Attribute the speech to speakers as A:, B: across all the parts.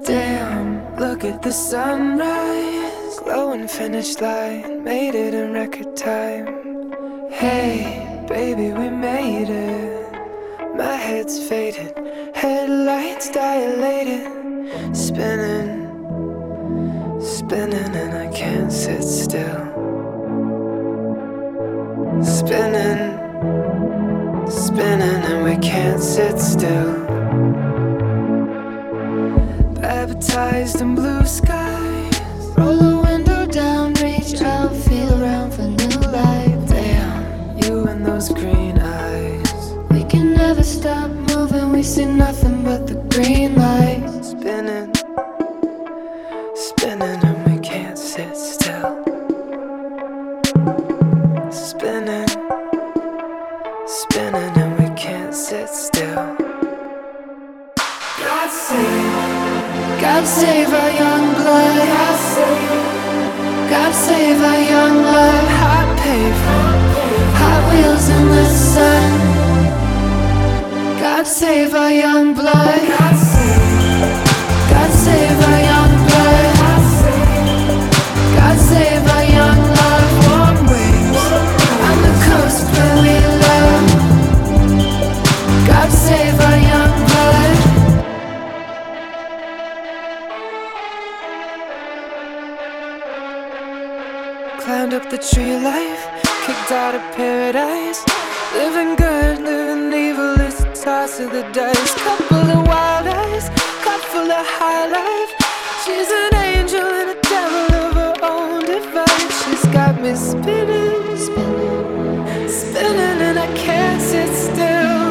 A: Damn, look at the sunrise, glowing finish line, made it in record time. Hey, baby, we made it. My head's faded, headlights dilated, spinning, spinning, and I can't sit still. Spinning, spinning, and we can't sit still. Baptized in blue skies, roll the window down, reach out, feel around for new life. Damn, you and those green eyes, we can never stop moving, we see nothing but the green light. Spinning, spinning, and we can't sit still. Spinning, spinning, and we can't sit still. God save our young blood. God save our young love. Hot pavement, hot wheels in the sun. God save our young blood. God save our young blood. God save our young love. Warm waves on the coast where we love. God save our young blood. Climbed up the tree of life, kicked out of paradise. Living good, living evil, it's the toss of the dice. Cup full of wild eyes, cup full of high life. She's an angel and a devil of her own device. She's got me spinning, spinning, spinning, and I can't sit still.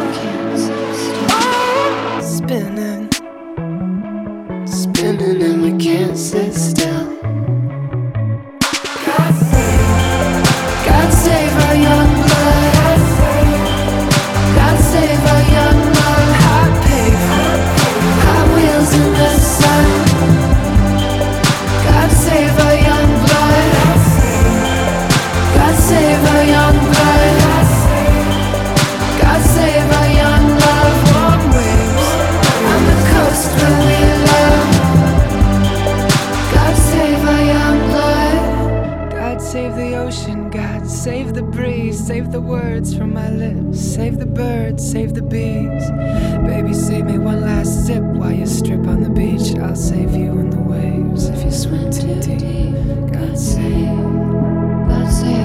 A: Oh, spinning, spinning, and we can't sit still. God save our young blood. God save our young love. Hot pavement, hot wheels in the sun. God save our young blood. God save our young blood. God save our young love. Warm waves on the coast where we love. God save our young blood. God save the ocean, God save the breeze, save the words from my lips, save the birds, save the bees. Baby, save me one last sip while you strip on the beach. I'll save you in the waves if you swim too deep. God save